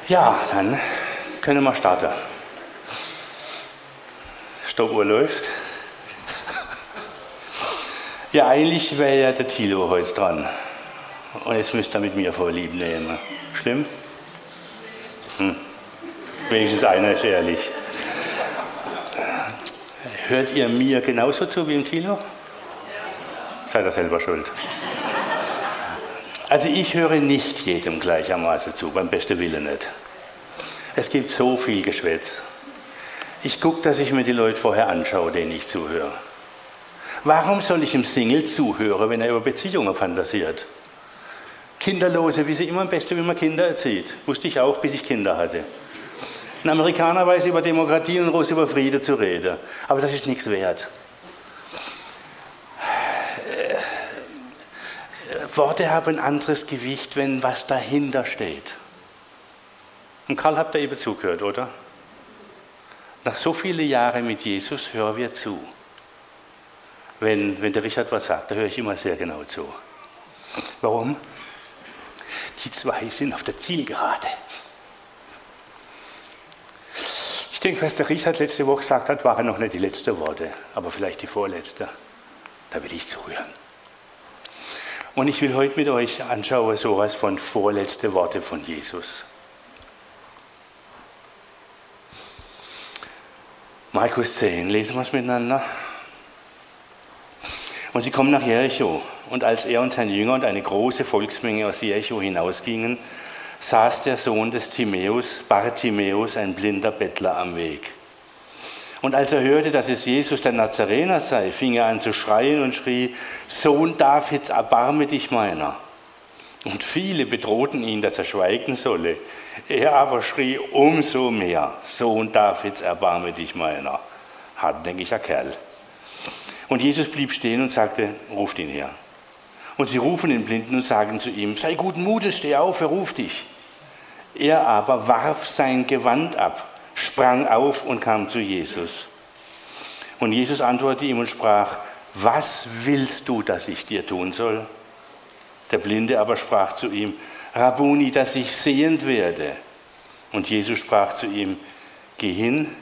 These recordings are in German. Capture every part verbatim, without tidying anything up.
Ja, dann können wir starten. Stoppuhr läuft. Ja, eigentlich wäre ja der Thilo heute dran. Und jetzt müsst ihr mit mir Vorlieb nehmen. Schlimm? Hm. Wenigstens einer ist ehrlich. Hört ihr mir genauso zu wie im Thilo? Seid ihr selber schuld. Also ich höre nicht jedem gleichermaßen zu, beim besten Willen nicht. Es gibt so viel Geschwätz. Ich gucke, dass ich mir die Leute vorher anschaue, denen ich zuhöre. Warum soll ich im Single zuhören, wenn er über Beziehungen fantasiert? Kinderlose, wie sie immer am besten, wie man Kinder erzieht. Wusste ich auch, bis ich Kinder hatte. Ein Amerikaner weiß über Demokratie und ein Russ über Friede zu reden. Aber das ist nichts wert. Worte haben ein anderes Gewicht, wenn was dahinter steht. Und Karl, habt ihr eben zugehört, oder? Nach so vielen Jahren mit Jesus hören wir zu. Wenn, wenn der Richard was sagt, da höre ich immer sehr genau zu. Warum? Die zwei sind auf der Zielgerade. Ich denke, was der Richard letzte Woche gesagt hat, waren noch nicht die letzten Worte, aber vielleicht die vorletzte. Da will ich zuhören. Und ich will heute mit euch anschauen, sowas von vorletzte Worte von Jesus. Markus zehn, lesen wir es miteinander. Und sie kommen nach Jericho. Und als er und sein Jünger und eine große Volksmenge aus Jericho hinausgingen, saß der Sohn des Timäus, Bartimäus, ein blinder Bettler am Weg. Und als er hörte, dass es Jesus der Nazarener sei, fing er an zu schreien und schrie: Sohn Davids, erbarme dich meiner. Und viele bedrohten ihn, dass er schweigen solle. Er aber schrie umso mehr: Sohn Davids, erbarme dich meiner. Hartnäckiger Kerl. Und Jesus blieb stehen und sagte: Ruft ihn her. Und sie rufen den Blinden und sagen zu ihm: Sei guten Mutes, steh auf, er ruft dich. Er aber warf sein Gewand ab, sprang auf und kam zu Jesus. Und Jesus antwortete ihm und sprach: Was willst du, dass ich dir tun soll? Der Blinde aber sprach zu ihm: Rabbuni, dass ich sehend werde. Und Jesus sprach zu ihm: Geh hin,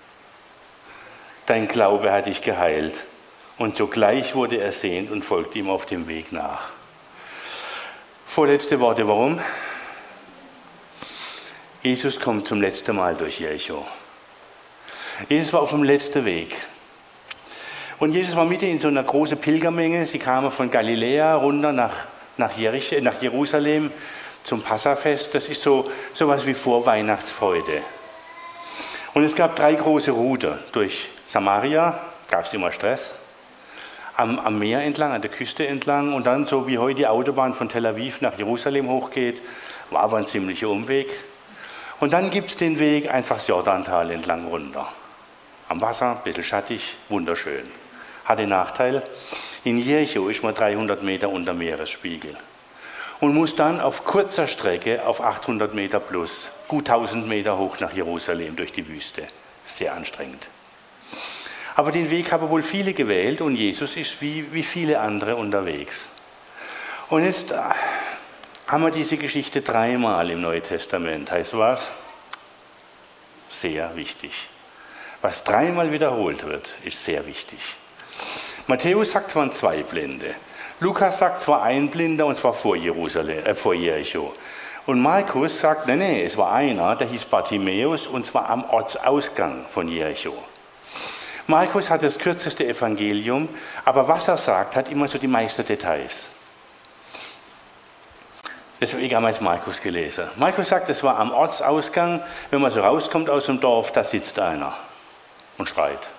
dein Glaube hat dich geheilt. Und sogleich wurde er sehend und folgte ihm auf dem Weg nach. Vorletzte Worte, warum? Jesus kommt zum letzten Mal durch Jericho. Jesus war auf dem letzten Weg. Und Jesus war mitten in so einer großen Pilgermenge. Sie kamen von Galiläa runter nach, nach, Jericho, nach Jerusalem zum Passafest. Das ist so sowas wie Vorweihnachtsfreude. Und es gab drei große Routen. Durch Samaria gab es immer Stress. Am, am Meer entlang, an der Küste entlang. Und dann, so wie heute die Autobahn von Tel Aviv nach Jerusalem hochgeht, war aber ein ziemlicher Umweg. Und dann gibt es den Weg einfach das Jordantal entlang runter. Am Wasser, ein bisschen schattig, wunderschön. Hat den Nachteil, in Jericho ist man dreihundert Meter unter Meeresspiegel. Und muss dann auf kurzer Strecke auf achthundert Meter plus, gut tausend Meter hoch nach Jerusalem durch die Wüste. Sehr anstrengend. Aber den Weg haben wohl viele gewählt und Jesus ist wie, wie viele andere unterwegs. Und jetzt haben wir diese Geschichte dreimal im Neuen Testament. Heißt was? Sehr wichtig. Was dreimal wiederholt wird, ist sehr wichtig. Matthäus sagt, es waren zwei Blinde. Lukas sagt, es war ein Blinder und zwar vor Jerusalem, äh, vor Jericho. Und Markus sagt, nein, nein, es war einer, der hieß Bartimäus und zwar am Ortsausgang von Jericho. Markus hat das kürzeste Evangelium, aber was er sagt, hat immer so die meisten Details. Deswegen haben wir es Markus gelesen. Markus sagt, es war am Ortsausgang, wenn man so rauskommt aus dem Dorf, da sitzt einer und schreit.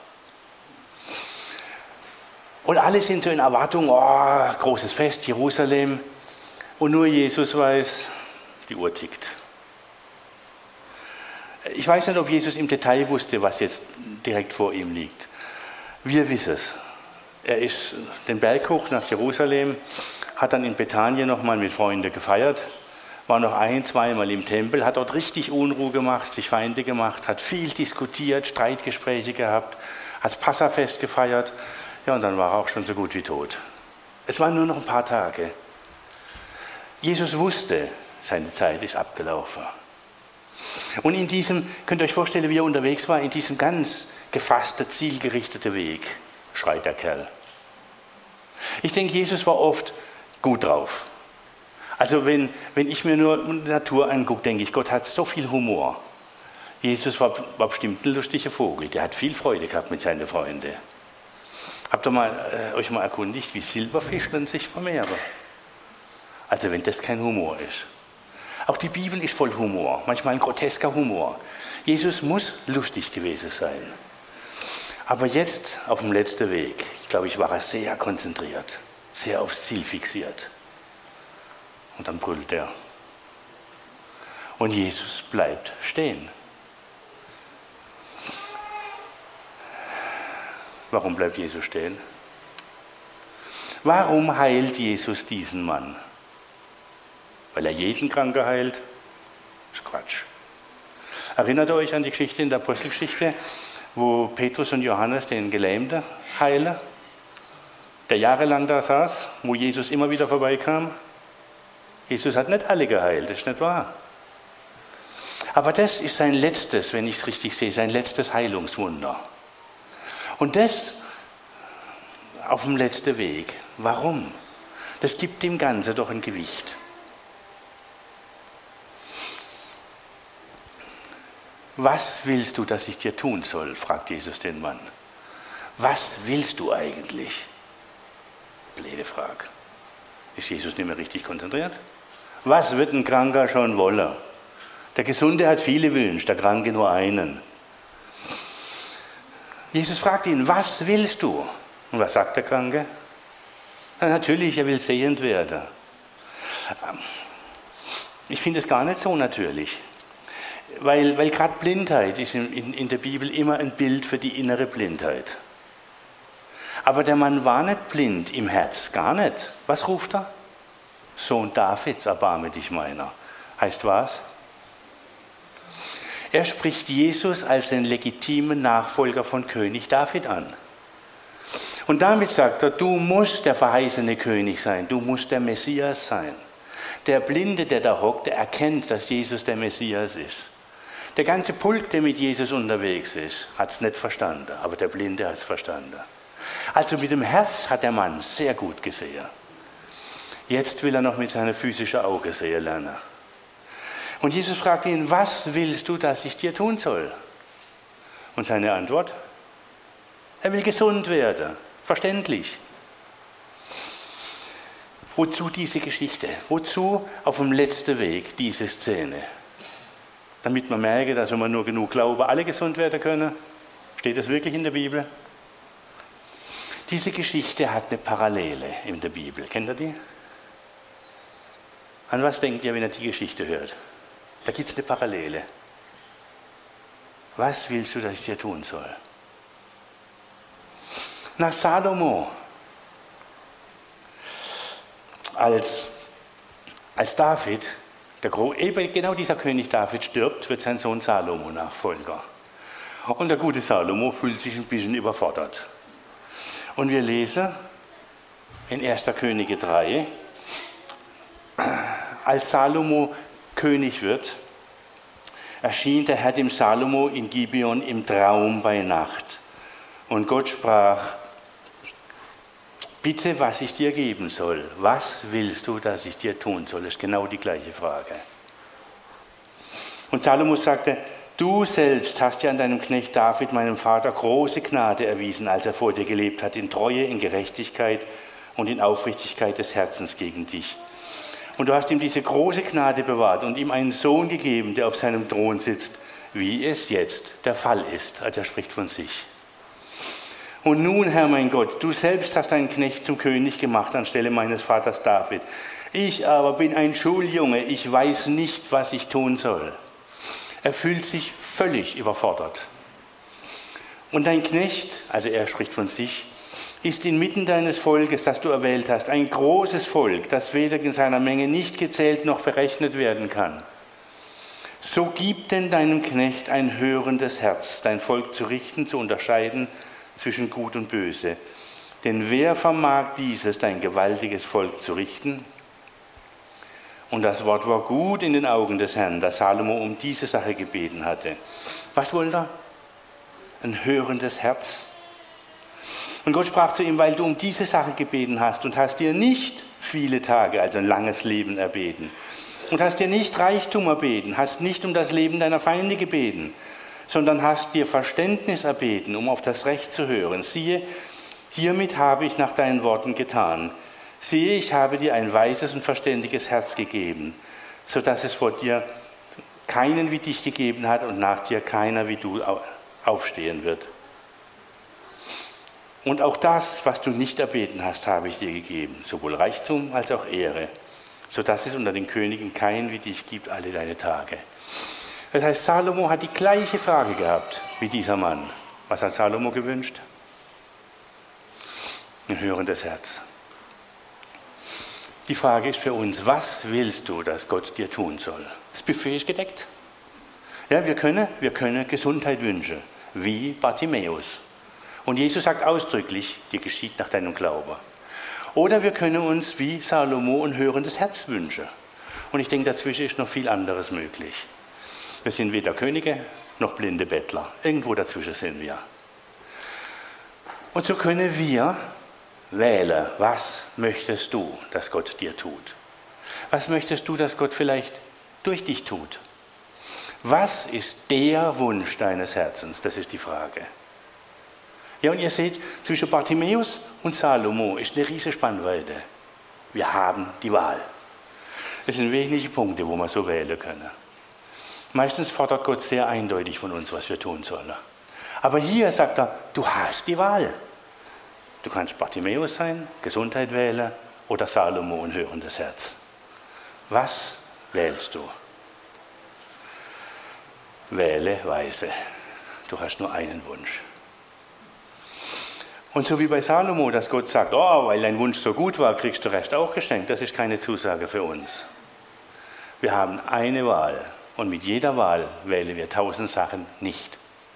Und alle sind so in Erwartung, oh, großes Fest, Jerusalem. Und nur Jesus weiß, die Uhr tickt. Ich weiß nicht, ob Jesus im Detail wusste, was jetzt direkt vor ihm liegt. Wir wissen es. Er ist den Berg hoch nach Jerusalem, hat dann in Bethanien nochmal mit Freunden gefeiert, war noch ein-, zweimal im Tempel, hat dort richtig Unruhe gemacht, sich Feinde gemacht, hat viel diskutiert, Streitgespräche gehabt, hat das Passafest gefeiert. Ja, und dann war er auch schon so gut wie tot. Es waren nur noch ein paar Tage. Jesus wusste, seine Zeit ist abgelaufen. Und in diesem, könnt ihr euch vorstellen, wie er unterwegs war, in diesem ganz gefassten, zielgerichteten Weg, schreit der Kerl. Ich denke, Jesus war oft gut drauf. Also wenn, wenn ich mir nur die Natur angucke, denke ich, Gott hat so viel Humor. Jesus war, war bestimmt ein lustiger Vogel, der hat viel Freude gehabt mit seinen Freunden. Habt ihr mal, äh, euch mal erkundigt, wie Silberfischchen sich vermehren? Also wenn das kein Humor ist. Auch die Bibel ist voll Humor, manchmal ein grotesker Humor. Jesus muss lustig gewesen sein. Aber jetzt auf dem letzten Weg, glaube ich, war er sehr konzentriert, sehr aufs Ziel fixiert. Und dann brüllt er. Und Jesus bleibt stehen. Warum bleibt Jesus stehen? Warum heilt Jesus diesen Mann? Weil er jeden Kranken heilt? Das ist Quatsch. Erinnert ihr euch an die Geschichte in der Apostelgeschichte, wo Petrus und Johannes den Gelähmten heilen, der jahrelang da saß, wo Jesus immer wieder vorbeikam? Jesus hat nicht alle geheilt, das ist nicht wahr. Aber das ist sein letztes, wenn ich es richtig sehe, sein letztes Heilungswunder. Und das auf dem letzten Weg. Warum? Das gibt dem Ganzen doch ein Gewicht. Was willst du, dass ich dir tun soll? Fragt Jesus den Mann. Was willst du eigentlich? Blöde Frage. Ist Jesus nicht mehr richtig konzentriert? Was wird ein Kranker schon wollen? Der Gesunde hat viele Wünsche, der Kranke nur einen. Jesus fragt ihn, was willst du? Und was sagt der Kranke? Na, natürlich, er will sehend werden. Ich finde es gar nicht so natürlich. Weil, weil gerade Blindheit ist in, in, in der Bibel immer ein Bild für die innere Blindheit. Aber der Mann war nicht blind im Herz, gar nicht. Was ruft er? Sohn Davids, erbarme dich meiner. Heißt was? Er spricht Jesus als den legitimen Nachfolger von König David an. Und damit sagt er, du musst der verheißene König sein, du musst der Messias sein. Der Blinde, der da hockt, der erkennt, dass Jesus der Messias ist. Der ganze Pulk, der mit Jesus unterwegs ist, hat es nicht verstanden, aber der Blinde hat es verstanden. Also mit dem Herz hat der Mann sehr gut gesehen. Jetzt will er noch mit seinen physischen Augen sehen lernen. Und Jesus fragt ihn, was willst du, dass ich dir tun soll? Und seine Antwort? Er will gesund werden. Verständlich. Wozu diese Geschichte? Wozu auf dem letzten Weg diese Szene? Damit man merke, dass wenn man nur genug Glaube, alle gesund werden können. Steht das wirklich in der Bibel? Diese Geschichte hat eine Parallele in der Bibel. Kennt ihr die? An was denkt ihr, wenn ihr die Geschichte hört? Da gibt es eine Parallele. Was willst du, dass ich dir tun soll? Nach Salomo, als, als David, der, eben genau dieser König David stirbt, wird sein Sohn Salomo Nachfolger. Und der gute Salomo fühlt sich ein bisschen überfordert. Und wir lesen in erster Könige drei, als Salomo König wird, erschien der Herr dem Salomo in Gibeon im Traum bei Nacht. Und Gott sprach, bitte, was ich dir geben soll. Was willst du, dass ich dir tun soll? Das ist genau die gleiche Frage. Und Salomo sagte, du selbst hast ja an deinem Knecht David, meinem Vater, große Gnade erwiesen, als er vor dir gelebt hat, in Treue, in Gerechtigkeit und in Aufrichtigkeit des Herzens gegen dich. Und du hast ihm diese große Gnade bewahrt und ihm einen Sohn gegeben, der auf seinem Thron sitzt, wie es jetzt der Fall ist. Also er spricht von sich. Und nun, Herr mein Gott, du selbst hast deinen Knecht zum König gemacht anstelle meines Vaters David. Ich aber bin ein Schuljunge, ich weiß nicht, was ich tun soll. Er fühlt sich völlig überfordert. Und dein Knecht, also er spricht von sich, ist inmitten deines Volkes, das du erwählt hast, ein großes Volk, das weder in seiner Menge nicht gezählt noch berechnet werden kann. So gib denn deinem Knecht ein hörendes Herz, dein Volk zu richten, zu unterscheiden zwischen Gut und Böse. Denn wer vermag dieses, dein gewaltiges Volk zu richten? Und das Wort war gut in den Augen des Herrn, dass Salomo um diese Sache gebeten hatte. Was wollte er? Ein hörendes Herz. Und Gott sprach zu ihm, weil du um diese Sache gebeten hast und hast dir nicht viele Tage, also ein langes Leben erbeten, und hast dir nicht Reichtum erbeten, hast nicht um das Leben deiner Feinde gebeten, sondern hast dir Verständnis erbeten, um auf das Recht zu hören. Siehe, hiermit habe ich nach deinen Worten getan. Siehe, ich habe dir ein weises und verständiges Herz gegeben, sodass es vor dir keinen wie dich gegeben hat und nach dir keiner wie du aufstehen wird. Und auch das, was du nicht erbeten hast, habe ich dir gegeben, sowohl Reichtum als auch Ehre, sodass es unter den Königen keinen wie dich gibt alle deine Tage. Das heißt, Salomo hat die gleiche Frage gehabt wie dieser Mann. Was hat Salomo gewünscht? Ein hörendes Herz. Die Frage ist für uns, was willst du, dass Gott dir tun soll? Das Buffet ist gedeckt. Ja, wir können, wir können Gesundheit wünschen, wie Bartimäus. Und Jesus sagt ausdrücklich, dir geschieht nach deinem Glauben. Oder wir können uns wie Salomo ein hörendes Herz wünschen. Und ich denke, dazwischen ist noch viel anderes möglich. Wir sind weder Könige noch blinde Bettler. Irgendwo dazwischen sind wir. Und so können wir wählen, was möchtest du, dass Gott dir tut? Was möchtest du, dass Gott vielleicht durch dich tut? Was ist der Wunsch deines Herzens? Das ist die Frage. Ja, und ihr seht, zwischen Bartimäus und Salomo ist eine riesige Spannweite. Wir haben die Wahl. Es sind wenige Punkte, wo wir so wählen können. Meistens fordert Gott sehr eindeutig von uns, was wir tun sollen. Aber hier sagt er, du hast die Wahl. Du kannst Bartimäus sein, Gesundheit wählen oder Salomo, ein hörendes Herz. Was wählst du? Wähle weise. Du hast nur einen Wunsch. Und so wie bei Salomo, dass Gott sagt, oh, weil dein Wunsch so gut war, kriegst du Recht auch geschenkt. Das ist keine Zusage für uns. Wir haben eine Wahl und mit jeder Wahl wählen wir tausend Sachen nicht.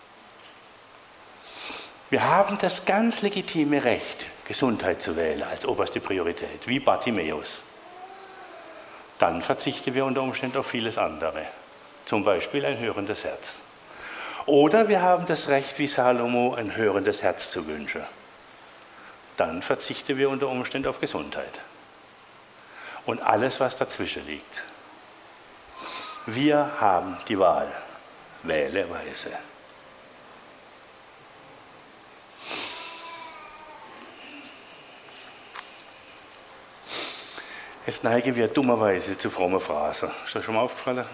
Wir haben das ganz legitime Recht, Gesundheit zu wählen als oberste Priorität, wie Bartimäus. Dann verzichten wir unter Umständen auf vieles andere, zum Beispiel ein hörendes Herz. Oder wir haben das Recht, wie Salomo, ein hörendes Herz zu wünschen. Dann verzichten wir unter Umständen auf Gesundheit. Und alles, was dazwischen liegt. Wir haben die Wahl. Wähle weise. Jetzt neigen wir dummerweise zu frommen Phrasen. Ist das schon mal aufgefallen?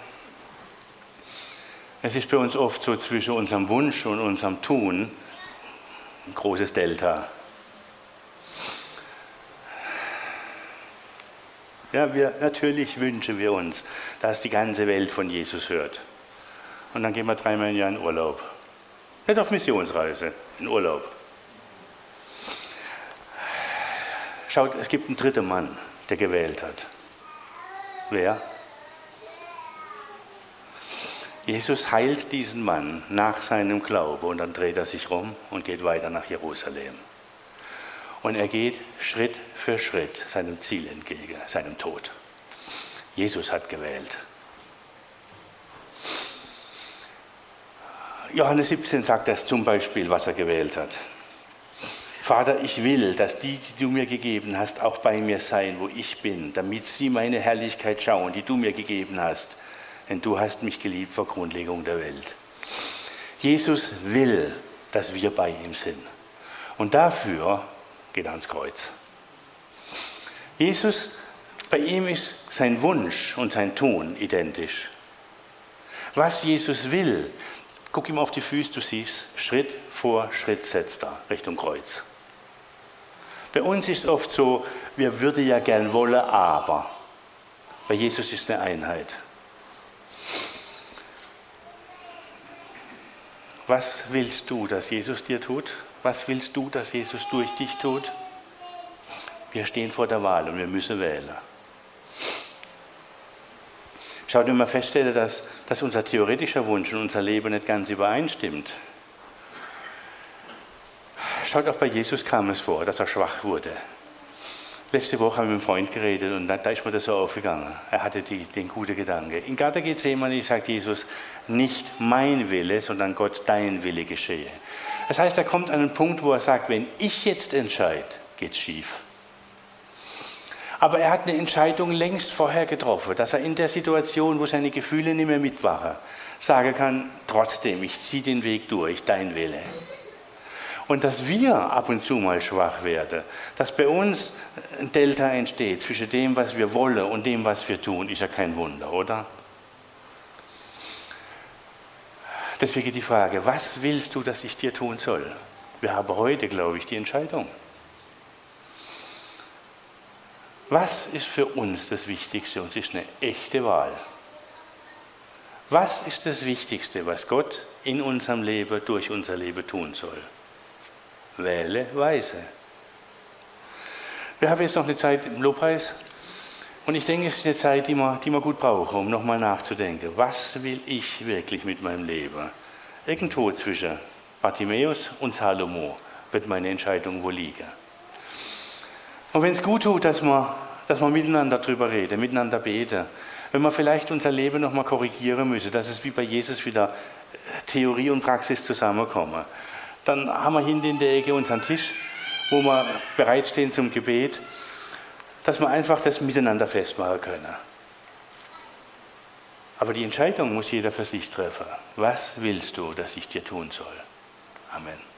Es ist bei uns oft so zwischen unserem Wunsch und unserem Tun ein großes Delta. Ja, wir, natürlich wünschen wir uns, dass die ganze Welt von Jesus hört. Und dann gehen wir dreimal im Jahr in Urlaub. Nicht auf Missionsreise, in Urlaub. Schaut, es gibt einen dritten Mann, der gewählt hat. Wer? Jesus heilt diesen Mann nach seinem Glauben und dann dreht er sich rum und geht weiter nach Jerusalem. Und er geht Schritt für Schritt seinem Ziel entgegen, seinem Tod. Jesus hat gewählt. Johannes siebzehn sagt das zum Beispiel, was er gewählt hat. Vater, ich will, dass die, die du mir gegeben hast, auch bei mir seien, wo ich bin, damit sie meine Herrlichkeit schauen, die du mir gegeben hast. Denn du hast mich geliebt vor Grundlegung der Welt. Jesus will, dass wir bei ihm sind. Und dafür geht er ans Kreuz. Jesus, bei ihm ist sein Wunsch und sein Tun identisch. Was Jesus will, guck ihm auf die Füße, du siehst, Schritt vor Schritt setzt er Richtung Kreuz. Bei uns ist es oft so, wir würden ja gern wollen, aber bei Jesus ist eine Einheit. Was willst du, dass Jesus dir tut? Was willst du, dass Jesus durch dich tut? Wir stehen vor der Wahl und wir müssen wählen. Schaut, wenn man feststellt, dass, dass unser theoretischer Wunsch und unser Leben nicht ganz übereinstimmt. Schaut, auch bei Jesus kam es vor, dass er schwach wurde. Letzte Woche habe ich mit einem Freund geredet und da, da ist mir das so aufgegangen. Er hatte die, den guten Gedanke. In Garten Gethsemane sagt Jesus, nicht mein Wille, sondern Gott, dein Wille geschehe. Das heißt, er kommt an einen Punkt, wo er sagt, wenn ich jetzt entscheide, geht es schief. Aber er hat eine Entscheidung längst vorher getroffen, dass er in der Situation, wo seine Gefühle nicht mehr mitwachen, sagen kann, trotzdem, ich ziehe den Weg durch, dein Wille. Und dass wir ab und zu mal schwach werden, dass bei uns ein Delta entsteht zwischen dem, was wir wollen und dem, was wir tun, ist ja kein Wunder, oder? Deswegen die Frage, was willst du, dass ich dir tun soll? Wir haben heute, glaube ich, die Entscheidung. Was ist für uns das Wichtigste? Und es ist eine echte Wahl. Was ist das Wichtigste, was Gott in unserem Leben, durch unser Leben tun soll? Wähle weise. Wir haben jetzt noch eine Zeit im Lobpreis und ich denke, es ist eine Zeit, die wir, die wir gut brauchen, um nochmal nachzudenken. Was will ich wirklich mit meinem Leben? Irgendwo zwischen Bartimäus und Salomo wird meine Entscheidung wohl liegen. Und wenn es gut tut, dass wir, dass wir miteinander drüber reden, miteinander beten, wenn wir vielleicht unser Leben nochmal korrigieren müssen, dass es wie bei Jesus wieder Theorie und Praxis zusammenkommen, dann haben wir hinten in der Ecke unseren Tisch, wo wir bereitstehen zum Gebet, dass wir einfach das miteinander festmachen können. Aber die Entscheidung muss jeder für sich treffen. Was willst du, dass ich dir tun soll? Amen.